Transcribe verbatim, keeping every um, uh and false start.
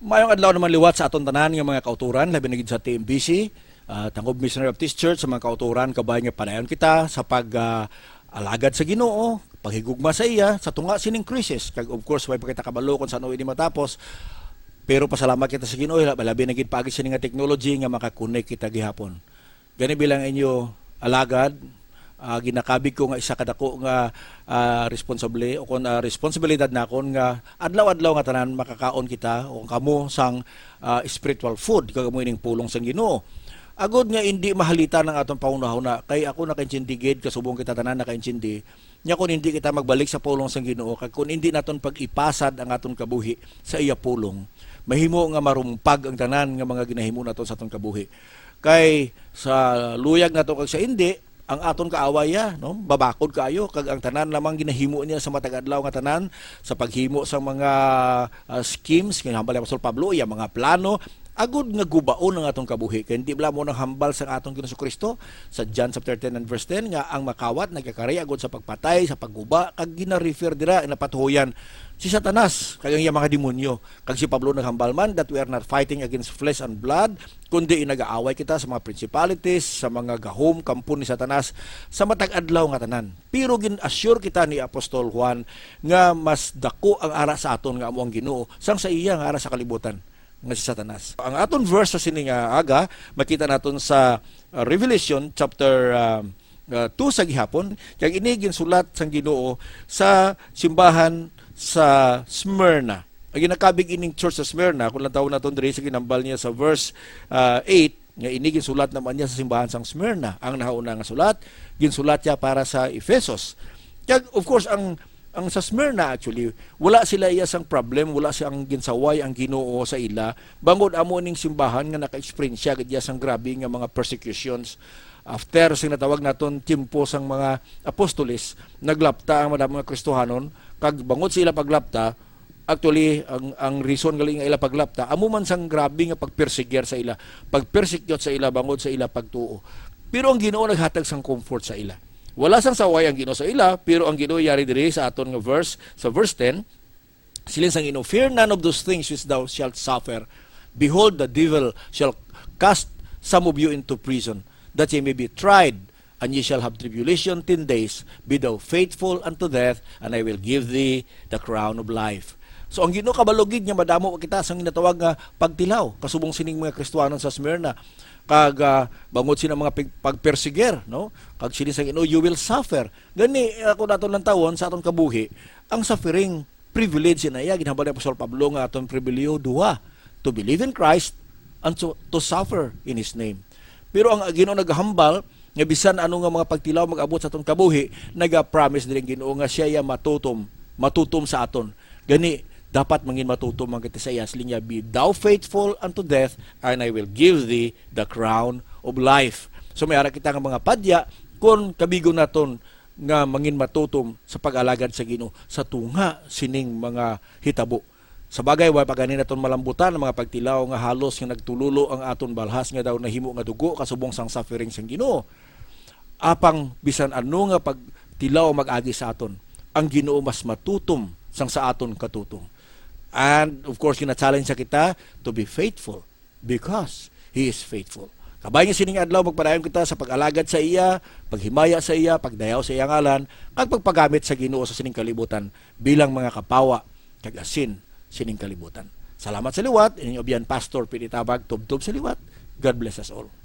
Mayong adlaw naman liwat sa aton tanan nga mga kauturan, labi na gid sa T M B C, uh, Tangub Missionary Baptist Church, sa mga kauturan kabay nga padayon kita sa pag uh, alagad sa Ginoo, paghigugma sa iya sa tunga sining krisis. Kag of course way pa kita kabalo kung saan ini matapos. Pero pasalamat kita sa Ginoo, labi na gid paagi sining nga technology nga makakonek kita gihapon. Gani bilang inyo alagad, Uh, ginakabig ko nga isa kadako nga uh, responsable o kon uh, responsibilidad nakon nga adlaw-adlaw nga tanan makakaon kita o kamo sang uh, spiritual food kagamo ining pulong sang Ginoo. Agod nga hindi mahalita ng atong paunahuna kay ako nakaintindigid kasubong kita tanan nakaintindi nya kun hindi kita magbalik sa pulong sang Ginoo kag kun hindi naton pag-ipasad ang aton kabuhi sa iya pulong mahimo nga marumpag ang tanan nga mga ginahimo naton sa aton kabuhi. Kay sa luyag nato kag sa hindi ang aton kaawaya, no? Babakod kayo kag ang tanan lamang ginahimo niya sa matag adlaw nga tanan sa paghimo sa mga uh, schemes kay hambal ni Apostol Pablo iya mga plano agud nga gubaon ang atong kabuhi kay hindi bala mo nang hambal sa atong Ginoong Kristo sa John chapter ten and verse ten nga ang makawat nagkakari agud sa pagpatay sa pagguba kag gina-refer dira napatuhoyan si Satanas kag ang mga demonyo kag si Pablo naghambal man that we are not fighting against flesh and blood kundi nag-aaway kita sa mga principalities sa mga gahom kampo ni Satanas sa matag adlaw nga tanan pero gin-assure kita ni Apostol Juan nga mas dako ang ara sa aton nga amo ang Ginoo sang sa iya nga ara sa kalibutan nga si Satanas. Ang aton verse sa sining uh, aga makita naton sa uh, Revelation chapter uh, uh, two sa gihapon kag ini ginsulat sang Ginoo sa simbahan sa Smyrna. Ang ginakabig ining church sa Smyrna kung lang taon naton diri sa ginambal niya sa verse uh, eight nga ini ginsulat naman niya sa simbahan sang Smyrna. Ang nahauna nga sulat ginsulat niya para sa Efesos. Kag of course ang ang sa Smyrna actually wala sila iya sang problem, wala siyang ginsaway ang Ginoo sa ila bangod amo ning simbahan nga naka-experience siya gid sang grabe nga mga persecutions after sing natawag naton tiempo sang mga apostoles naglapta ang madamo nga Kristohanon kag bangod sila paglapta actually ang ang reason galing nga ila paglapta amo man sang grabe nga pagpersecute sa ila pagpersecute sa ila bangod sa ila pagtuo pero ang Ginoo naghatag sang comfort sa ila. Wala sang saway ang Ginoo sa ila, pero ang Ginoo yari diri sa aton nga verse, sa verse ten, silin sang Ginoo, fear none of those things which thou shalt suffer. Behold, the devil shall cast some of you into prison, that ye may be tried, and ye shall have tribulation ten days. Be thou faithful unto death, and I will give thee the crown of life. So ang Ginoo kabalogid nga madamo kita sang ginatawag nga pagtilaw, kasubong sining mga Kristohanon sa Smyrna. Kag uh, bangod sila mga pagpersiger, no? Kag sila sa Ginoo, you will suffer. Gani ako nato lang tawon sa aton kabuhi, ang suffering privilege na iya ginhambal ni Apostol Pablo nga aton pribilehyo duha, to believe in Christ and to, to suffer in His name. Pero ang Ginoo naghambal nga bisan ano nga mga pagtilaw mag-abot sa aton kabuhi, naga-promise diri Ginoo nga siya ya matutom, matutom sa aton. Gani dapat mangin matutom ang kita sa iya linya, be thou faithful unto death, and I will give thee the crown of life. So may ara kita nga mga padya kung kabigo naton nga mangin matutom sa pag-alagad sa Ginoo sa tunga sining mga hitabo. Sa bagay way pagani naton malambutan ang mga pagtilaw nga halos nga nagtululo ang aton balhas nga daw nahimo nga dugo kasubong sang suffering sang Ginoo. Apang bisan ano nga pagtilaw mag-agi sa aton, ang Ginoo mas matutom sang sa aton katutom. And of course, kina-challenge sa kita to be faithful because He is faithful. Kabay nga sining adlaw magpadayon kita sa pag-alagad sa iya, paghimaya sa iya, pagdayaw sa iya ngalan, kag pagpagamit sa Ginoo sa sining kalibutan bilang mga kapawa kag asin sining kalibutan. Salamat sa liwat, inyong obiyan Pastor Pinitabag, tubtob sa liwat. God bless us all.